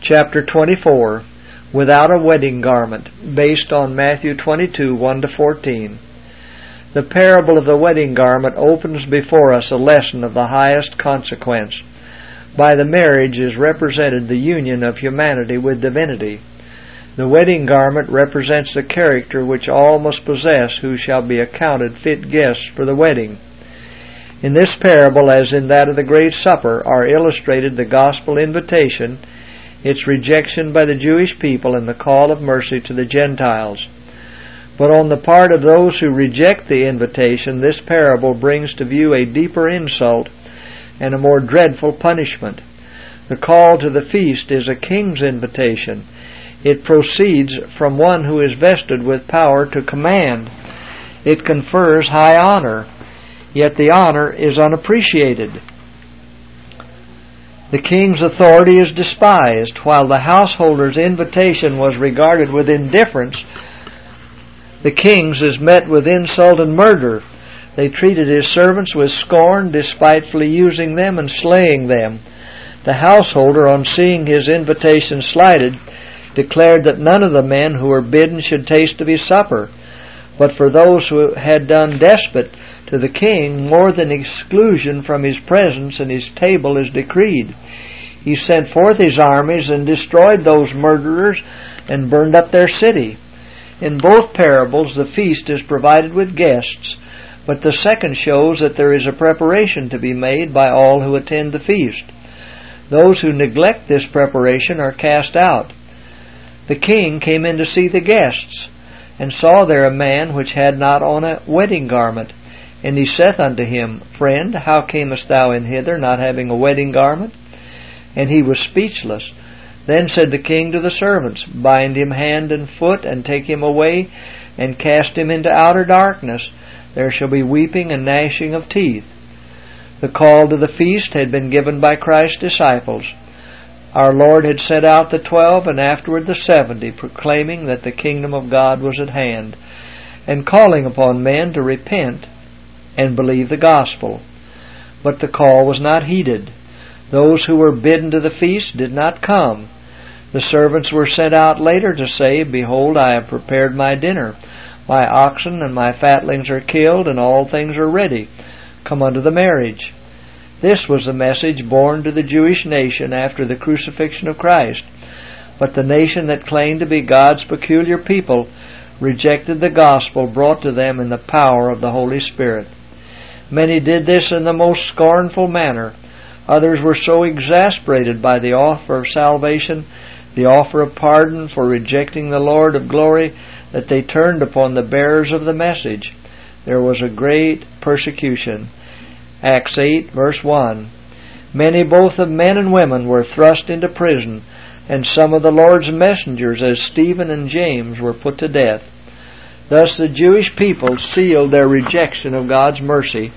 Chapter 24, Without a Wedding Garment, based on Matthew 22, 1-14. The parable of the wedding garment opens before us a lesson of the highest consequence. By the marriage is represented the union of humanity with divinity. The wedding garment represents the character which all must possess who shall be accounted fit guests for the wedding. In this parable, as in that of the Great Supper, are illustrated the gospel invitation, its rejection by the Jewish people, and the call of mercy to the Gentiles. But on the part of those who reject the invitation, this parable brings to view a deeper insult and a more dreadful punishment. The call to the feast is a king's invitation. It proceeds from one who is vested with power to command. It confers high honor, yet the honor is unappreciated. The king's authority is despised, while the householder's invitation was regarded with indifference. The king's is met with insult and murder. They treated his servants with scorn, despitefully using them and slaying them. The householder, on seeing his invitation slighted, declared that none of the men who were bidden should taste of his supper. But for those who had done despite to the king, more than exclusion from his presence and his table is decreed. He sent forth his armies and destroyed those murderers and burned up their city. In both parables the feast is provided with guests, but the second shows that there is a preparation to be made by all who attend the feast. Those who neglect this preparation are cast out. The king came in to see the guests, and saw there a man which had not on a wedding garment. And he saith unto him, Friend, how camest thou in hither, not having a wedding garment? And he was speechless. Then said the king to the servants, Bind him hand and foot, and take him away, and cast him into outer darkness. There shall be weeping and gnashing of teeth. The call to the feast had been given by Christ's disciples. Our Lord had sent out the 12 and afterward the 70, proclaiming that the kingdom of God was at hand, and calling upon men to repent and believe the gospel. But the call was not heeded. Those who were bidden to the feast did not come. The servants were sent out later to say, Behold, I have prepared my dinner. My oxen and my fatlings are killed, and all things are ready. Come unto the marriage. This was the message borne to the Jewish nation after the crucifixion of Christ. But the nation that claimed to be God's peculiar people rejected the gospel brought to them in the power of the Holy Spirit. Many did this in the most scornful manner. Others were so exasperated by the offer of salvation, the offer of pardon for rejecting the Lord of glory, that they turned upon the bearers of the message. There was a great persecution. Acts 8, verse 1. Many both of men and women were thrust into prison, and some of the Lord's messengers, as Stephen and James, were put to death. Thus the Jewish people sealed their rejection of God's mercy.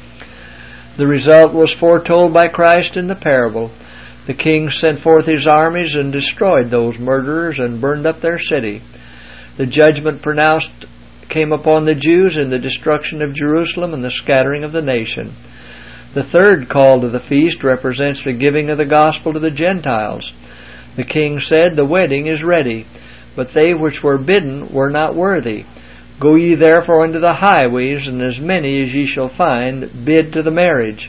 The result was foretold by Christ in the parable. The king sent forth his armies and destroyed those murderers and burned up their city. The judgment pronounced came upon the Jews in the destruction of Jerusalem and the scattering of the nation. The third call to the feast represents the giving of the gospel to the Gentiles. The king said, The wedding is ready, but they which were bidden were not worthy. Go ye therefore into the highways, and as many as ye shall find, bid to the marriage.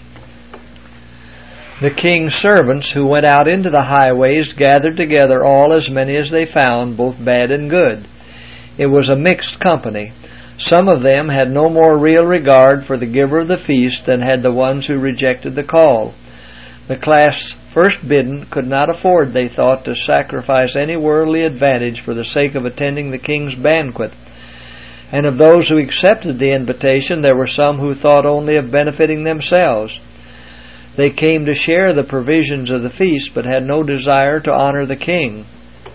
The king's servants who went out into the highways gathered together all as many as they found, both bad and good. It was a mixed company. Some of them had no more real regard for the giver of the feast than had the ones who rejected the call. The class first bidden could not afford, they thought, to sacrifice any worldly advantage for the sake of attending the king's banquet. And of those who accepted the invitation, there were some who thought only of benefiting themselves. They came to share the provisions of the feast, but had no desire to honor the king.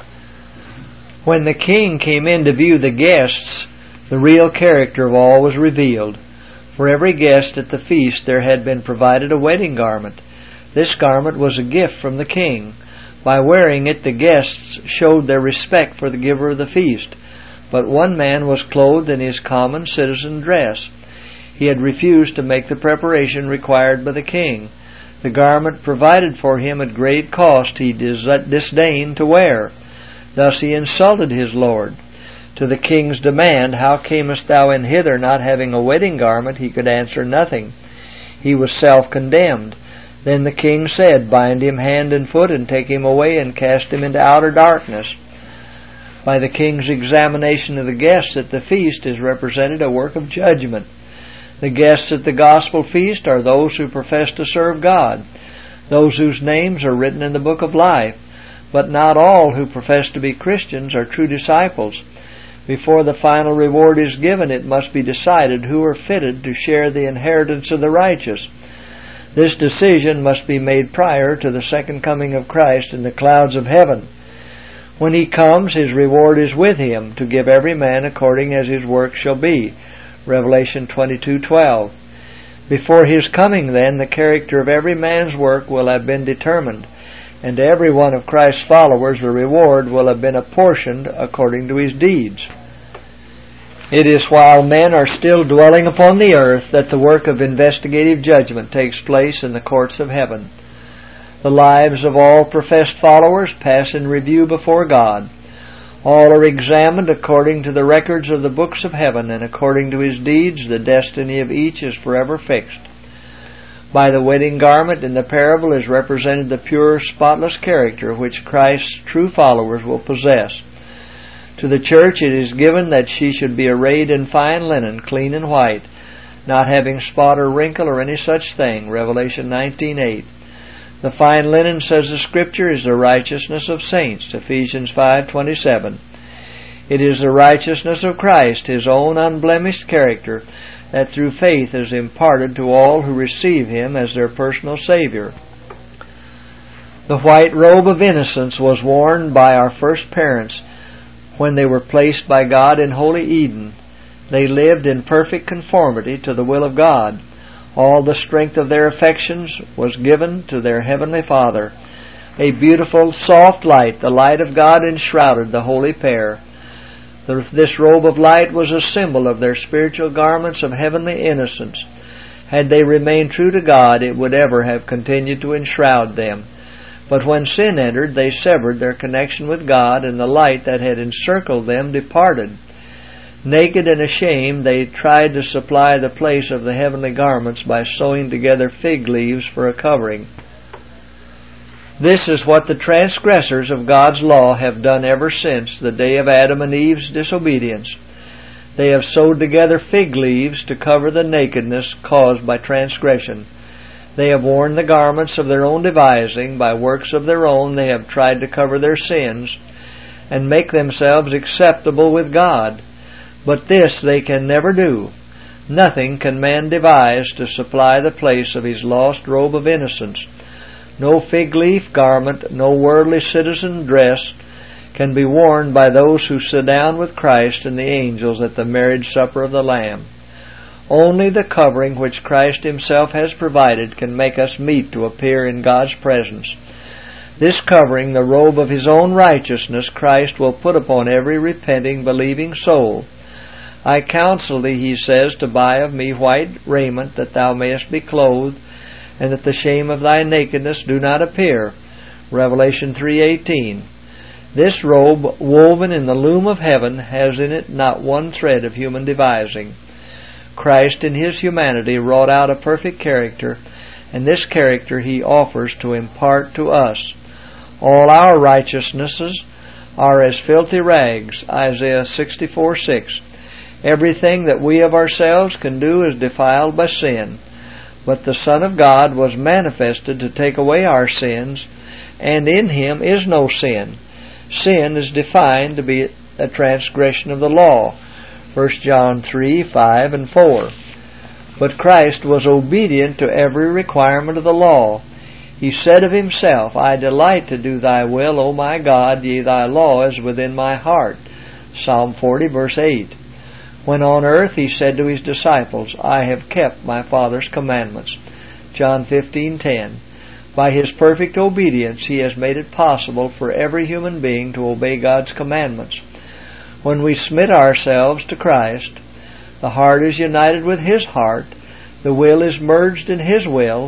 When the king came in to view the guests, the real character of all was revealed. For every guest at the feast there had been provided a wedding garment. This garment was a gift from the king. By wearing it, the guests showed their respect for the giver of the feast. But one man was clothed in his common citizen dress. He had refused to make the preparation required by the king. The garment provided for him at great cost he disdained to wear. Thus he insulted his Lord. To the king's demand, "How camest thou in hither not having a wedding garment?" he could answer nothing. He was self-condemned. Then the king said, "Bind him hand and foot, and take him away, and cast him into outer darkness." By the king's examination of the guests at the feast is represented a work of judgment. The guests at the gospel feast are those who profess to serve God, those whose names are written in the book of life. But not all who profess to be Christians are true disciples. Before the final reward is given, it must be decided who are fitted to share the inheritance of the righteous. This decision must be made prior to the second coming of Christ in the clouds of heaven. When he comes, his reward is with him, to give every man according as his work shall be. Revelation 22:12. Before his coming, then, the character of every man's work will have been determined, and to every one of Christ's followers the reward will have been apportioned according to his deeds. It is while men are still dwelling upon the earth that the work of investigative judgment takes place in the courts of heaven. The lives of all professed followers pass in review before God. All are examined according to the records of the books of heaven, and according to his deeds the destiny of each is forever fixed. By the wedding garment in the parable is represented the pure, spotless character which Christ's true followers will possess. To the church it is given that she should be arrayed in fine linen, clean and white, not having spot or wrinkle or any such thing. Revelation 19:8. The fine linen, says the Scripture, is the righteousness of saints. Ephesians 5:27. It is the righteousness of Christ, his own unblemished character, that through faith is imparted to all who receive him as their personal Savior. The white robe of innocence was worn by our first parents when they were placed by God in holy Eden. They lived in perfect conformity to the will of God. All the strength of their affections was given to their Heavenly Father. A beautiful, soft light, the light of God, enshrouded the holy pair. This robe of light was a symbol of their spiritual garments of heavenly innocence. Had they remained true to God, it would ever have continued to enshroud them. But when sin entered, they severed their connection with God, and the light that had encircled them departed. Naked and ashamed, they tried to supply the place of the heavenly garments by sewing together fig leaves for a covering. This is what the transgressors of God's law have done ever since the day of Adam and Eve's disobedience. They have sewed together fig leaves to cover the nakedness caused by transgression. They have worn the garments of their own devising. By works of their own they have tried to cover their sins and make themselves acceptable with God. But this they can never do. Nothing can man devise to supply the place of his lost robe of innocence. No fig leaf garment, no worldly citizen dress can be worn by those who sit down with Christ and the angels at the marriage supper of the Lamb. Only the covering which Christ himself has provided can make us meet to appear in God's presence. This covering, the robe of his own righteousness, Christ will put upon every repenting, believing soul. I counsel thee, he says, to buy of me white raiment, that thou mayest be clothed, and that the shame of thy nakedness do not appear. Revelation 3:18. This robe, woven in the loom of heaven, has in it not one thread of human devising. Christ in his humanity wrought out a perfect character, and this character he offers to impart to us. All our righteousnesses are as filthy rags. Isaiah 64:6. Everything that we of ourselves can do is defiled by sin. But the Son of God was manifested to take away our sins, and in him is no sin. Sin is defined to be a transgression of the law. 1 John 3:5 and 4. But Christ was obedient to every requirement of the law. He said of himself, I delight to do thy will, O my God, yea, thy law is within my heart. Psalm 40 verse 8. When on earth he said to his disciples, I have kept my Father's commandments. John 15:10. By his perfect obedience he has made it possible for every human being to obey God's commandments. When we submit ourselves to Christ, the heart is united with his heart, the will is merged in his will,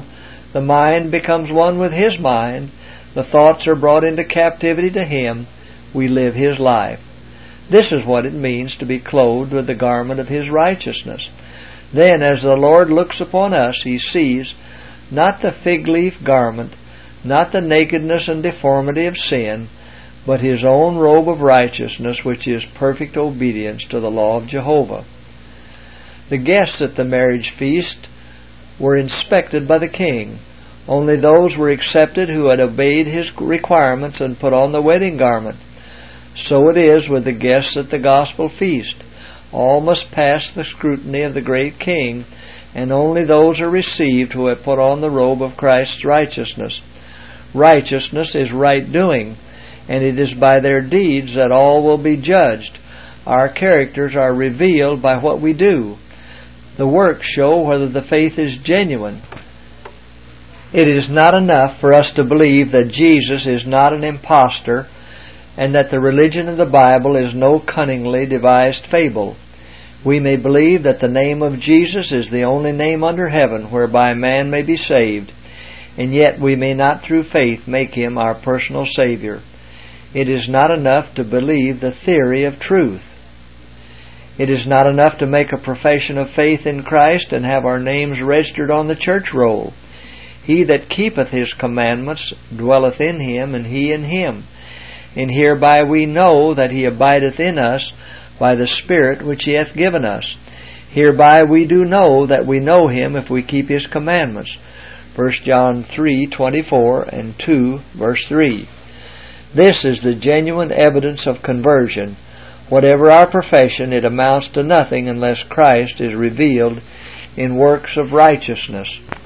The mind becomes one with His mind. The thoughts are brought into captivity to Him. We live His life. This is what it means to be clothed with the garment of His righteousness. Then, as the Lord looks upon us, He sees not the fig leaf garment, not the nakedness and deformity of sin, but His own robe of righteousness, which is perfect obedience to the law of Jehovah. The guests at the marriage feast were inspected by the king. Only those were accepted who had obeyed his requirements and put on the wedding garment. So it is with the guests at the gospel feast. All must pass the scrutiny of the great King, and only those are received who have put on the robe of Christ's righteousness. Righteousness is right doing, and it is by their deeds that all will be judged. Our characters are revealed by what we do. The works show whether the faith is genuine. It is not enough for us to believe that Jesus is not an impostor and that the religion of the Bible is no cunningly devised fable. We may believe that the name of Jesus is the only name under heaven whereby man may be saved, and yet we may not through faith make Him our personal Savior. It is not enough to believe the theory of truth. It is not enough to make a profession of faith in Christ and have our names registered on the church roll. He that keepeth His commandments dwelleth in Him, and He in him. And hereby we know that He abideth in us by the Spirit which He hath given us. Hereby we do know that we know Him if we keep His commandments. 1 John 3:24 and 2 verse 3. This is the genuine evidence of conversion. Whatever our profession, it amounts to nothing unless Christ is revealed in works of righteousness.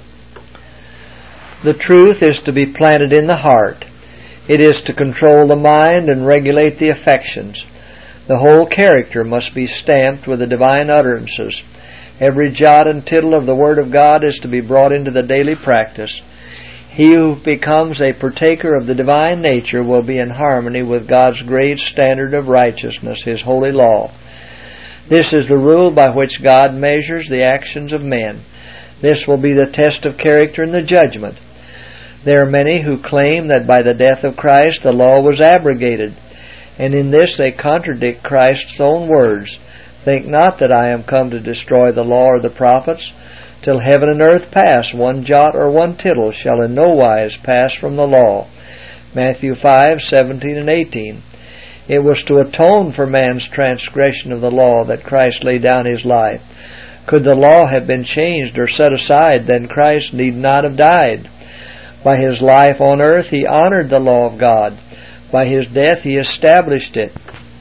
The truth is to be planted in the heart. It is to control the mind and regulate the affections. The whole character must be stamped with the divine utterances. Every jot and tittle of the Word of God is to be brought into the daily practice. He who becomes a partaker of the divine nature will be in harmony with God's great standard of righteousness, His holy law. This is the rule by which God measures the actions of men. This will be the test of character in the judgment. There are many who claim that by the death of Christ the law was abrogated, and in this they contradict Christ's own words. Think not that I am come to destroy the law or the prophets. Till heaven and earth pass, one jot or one tittle shall in no wise pass from the law. Matthew 5:17 and 18. It was to atone for man's transgression of the law that Christ laid down His life. Could the law have been changed or set aside, then Christ need not have died. By His life on earth He honored the law of God. By His death He established it.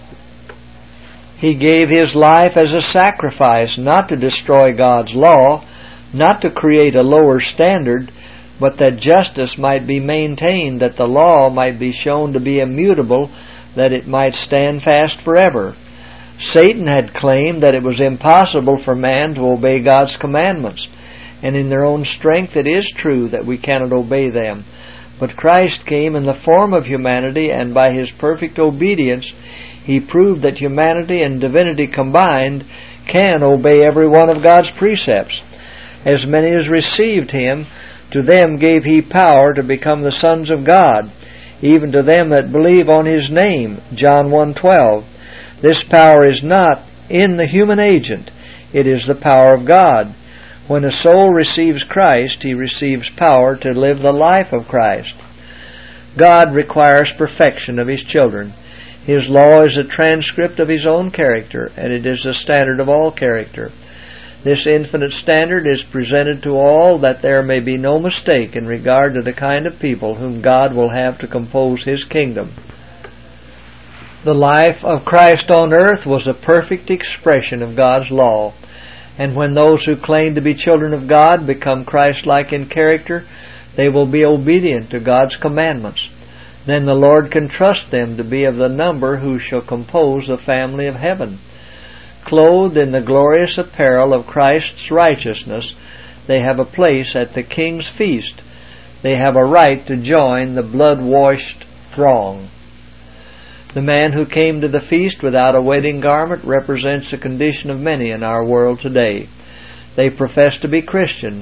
He gave His life as a sacrifice, not to destroy God's law, not to create a lower standard, but that justice might be maintained, that the law might be shown to be immutable, that it might stand fast forever. Satan had claimed that it was impossible for man to obey God's commandments, and in their own strength it is true that we cannot obey them. But Christ came in the form of humanity, and by His perfect obedience He proved that humanity and divinity combined can obey every one of God's precepts. As many as received Him, to them gave He power to become the sons of God, even to them that believe on His name. John 1:12. This power is not in the human agent. It is the power of God. When a soul receives Christ, he receives power to live the life of Christ. God requires perfection of His children. His law is a transcript of His own character, and it is the standard of all character. This infinite standard is presented to all that there may be no mistake in regard to the kind of people whom God will have to compose His kingdom. The life of Christ on earth was a perfect expression of God's law, and when those who claim to be children of God become Christ-like in character, they will be obedient to God's commandments. Then the Lord can trust them to be of the number who shall compose the family of heaven. Clothed in the glorious apparel of Christ's righteousness, they have a place at the King's feast. They have a right to join the blood-washed throng. The man who came to the feast without a wedding garment represents the condition of many in our world today. They profess to be Christians.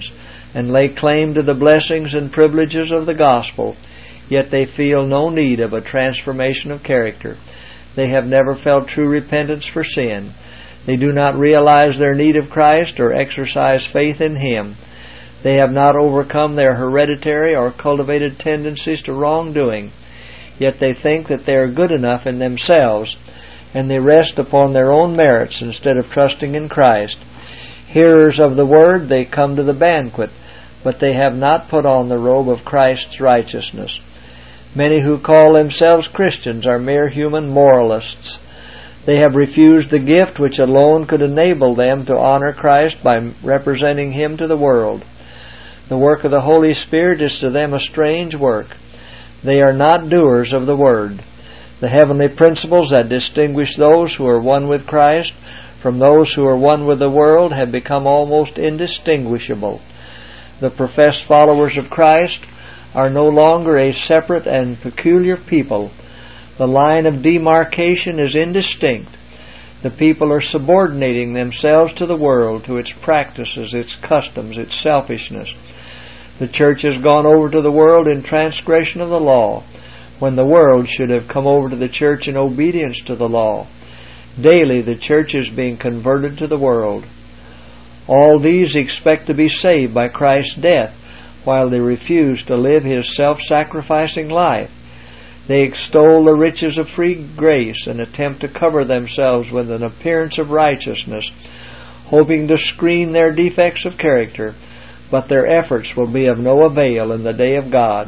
and lay claim to the blessings and privileges of the gospel, yet they feel no need of a transformation of character. They have never felt true repentance for sin. They do not realize their need of Christ or exercise faith in Him. They have not overcome their hereditary or cultivated tendencies to wrongdoing, yet they think that they are good enough in themselves, and they rest upon their own merits instead of trusting in Christ. Hearers of the Word, they come to the banquet, but they have not put on the robe of Christ's righteousness. Many who call themselves Christians are mere human moralists. They have refused the gift which alone could enable them to honor Christ by representing Him to the world. The work of the Holy Spirit is to them a strange work. They are not doers of the Word. The heavenly principles that distinguish those who are one with Christ from those who are one with the world have become almost indistinguishable. The professed followers of Christ are no longer a separate and peculiar people. The line of demarcation is indistinct. The people are subordinating themselves to the world, to its practices, its customs, its selfishness. The church has gone over to the world in transgression of the law, when the world should have come over to the church in obedience to the law. Daily the church is being converted to the world. All these expect to be saved by Christ's death, while they refuse to live His self-sacrificing life. They extol the riches of free grace and attempt to cover themselves with an appearance of righteousness, hoping to screen their defects of character, but their efforts will be of no avail in the day of God.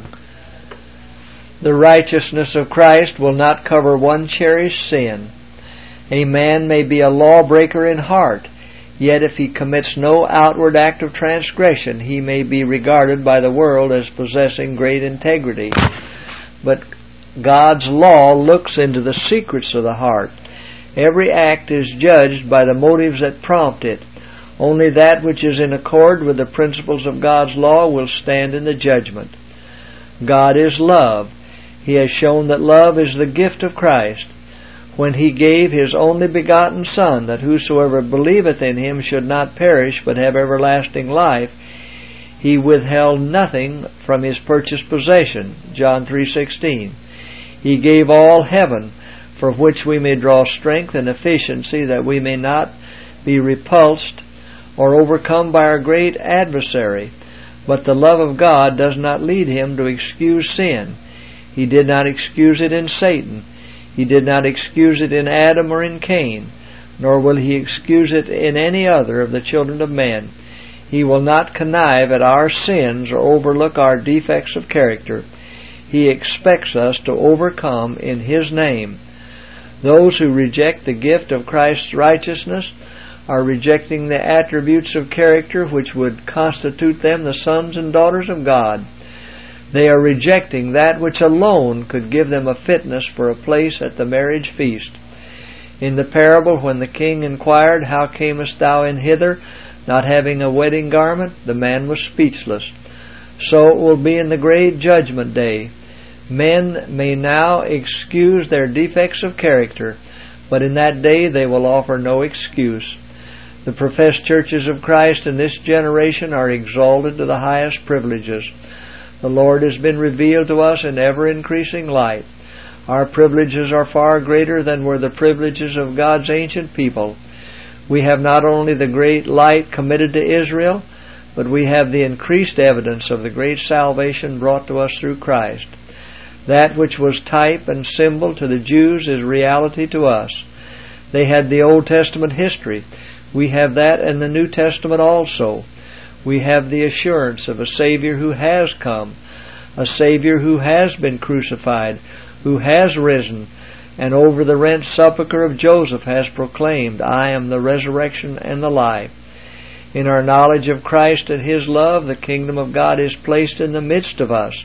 The righteousness of Christ will not cover one cherished sin. A man may be a lawbreaker in heart, yet if he commits no outward act of transgression, he may be regarded by the world as possessing great integrity. But God's law looks into the secrets of the heart. Every act is judged by the motives that prompt it. Only that which is in accord with the principles of God's law will stand in the judgment. God is love. He has shown that love is the gift of Christ. When He gave His only begotten Son, that whosoever believeth in Him should not perish but have everlasting life, He withheld nothing from His purchased possession. John 3:16. He gave all heaven, for which we may draw strength and efficiency, that we may not be repulsed or overcome by our great adversary. But the love of God does not lead Him to excuse sin. He did not excuse it in Satan. He did not excuse it in Adam or in Cain, nor will He excuse it in any other of the children of men. He will not connive at our sins or overlook our defects of character. He expects us to overcome in His name. Those who reject the gift of Christ's righteousness are rejecting the attributes of character which would constitute them the sons and daughters of God. They are rejecting that which alone could give them a fitness for a place at the marriage feast. In the parable, when the king inquired, "How camest thou in hither, not having a wedding garment?" the man was speechless. So it will be in the great judgment day. Men may now excuse their defects of character, but in that day they will offer no excuse. The professed churches of Christ in this generation are exalted to the highest privileges. The Lord has been revealed to us in ever-increasing light. Our privileges are far greater than were the privileges of God's ancient people. We have not only the great light committed to Israel, but we have the increased evidence of the great salvation brought to us through Christ. That which was type and symbol to the Jews is reality to us. They had the Old Testament history. We have that in the New Testament also. We have the assurance of a Savior who has come, a Savior who has been crucified, who has risen, and over the rent sepulchre of Joseph has proclaimed, "I am the resurrection and the life." In our knowledge of Christ and His love, the kingdom of God is placed in the midst of us.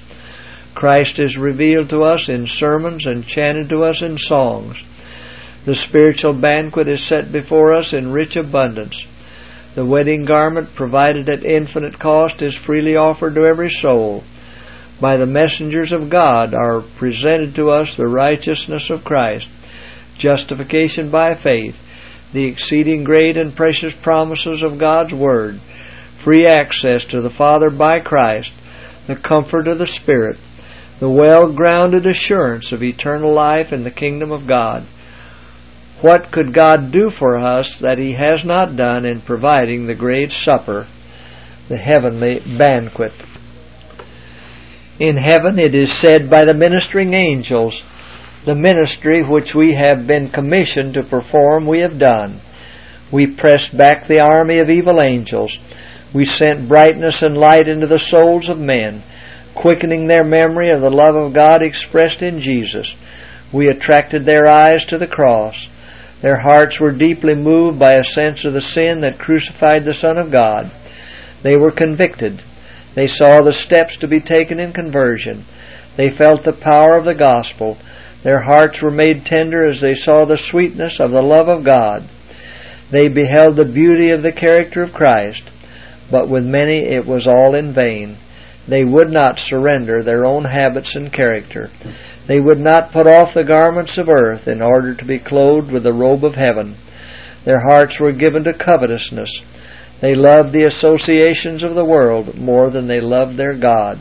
Christ is revealed to us in sermons and chanted to us in songs. The spiritual banquet is set before us in rich abundance. The wedding garment, provided at infinite cost, is freely offered to every soul. By the messengers of God are presented to us the righteousness of Christ, justification by faith, the exceeding great and precious promises of God's Word, free access to the Father by Christ, the comfort of the Spirit, the well-grounded assurance of eternal life in the kingdom of God. What could God do for us that He has not done in providing the great supper, the heavenly banquet? In heaven it is said by the ministering angels, "The ministry which we have been commissioned to perform we have done. We pressed back the army of evil angels. We sent brightness and light into the souls of men, quickening their memory of the love of God expressed in Jesus. We attracted their eyes to the cross. Their hearts were deeply moved by a sense of the sin that crucified the Son of God. They were convicted. They saw the steps to be taken in conversion. They felt the power of the gospel. Their hearts were made tender as they saw the sweetness of the love of God. They beheld the beauty of the character of Christ. But with many it was all in vain. They would not surrender their own habits and character. They would not put off the garments of earth in order to be clothed with the robe of heaven. Their hearts were given to covetousness. They loved the associations of the world more than they loved their God.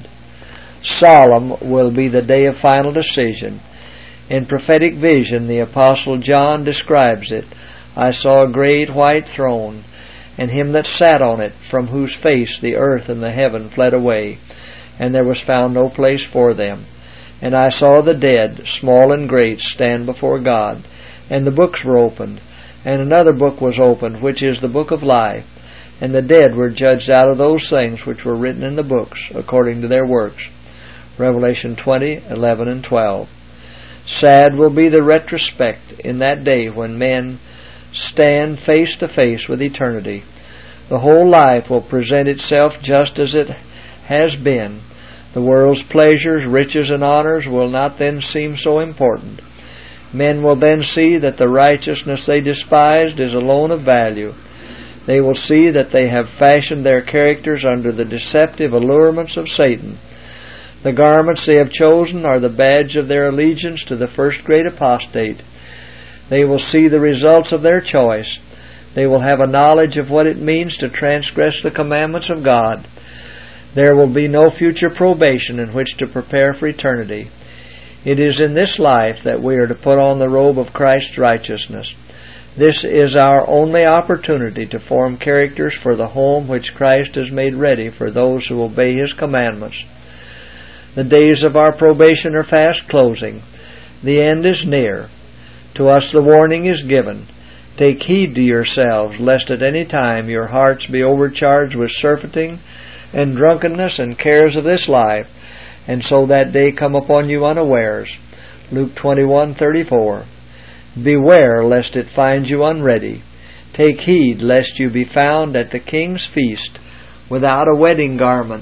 Solemn will be the day of final decision. In prophetic vision, the Apostle John describes it. I saw a great white throne, and him that sat on it, from whose face the earth and the heaven fled away, and there was found no place for them. And I saw the dead, small and great, stand before God, and the books were opened, and another book was opened, which is the book of life. And the dead were judged out of those things which were written in the books, according to their works. Revelation 20:11 and 12. Sad will be the retrospect in that day when men stand face to face with eternity. The whole life will present itself just as it has been. The world's pleasures, riches, and honors will not then seem so important. Men will then see that the righteousness they despised is alone of value. They will see that they have fashioned their characters under the deceptive allurements of Satan. The garments they have chosen are the badge of their allegiance to the first great apostate. They will see the results of their choice. They will have a knowledge of what it means to transgress the commandments of God. There will be no future probation in which to prepare for eternity. It is in this life that we are to put on the robe of Christ's righteousness. This is our only opportunity to form characters for the home which Christ has made ready for those who obey His commandments. The days of our probation are fast closing. The end is near. To us the warning is given. Take heed to yourselves, lest at any time your hearts be overcharged with surfeiting and drunkenness and cares of this life, and so that day come upon you unawares. Luke 21:34. Beware lest it find you unready. Take heed lest you be found at the King's feast without a wedding garment.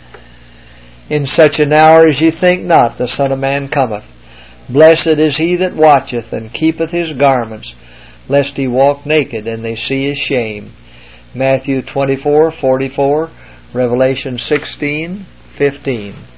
In such an hour as ye think not, the Son of Man cometh. Blessed is he that watcheth and keepeth his garments, lest he walk naked and they see his shame. Matthew 24:44, Revelation 16:15.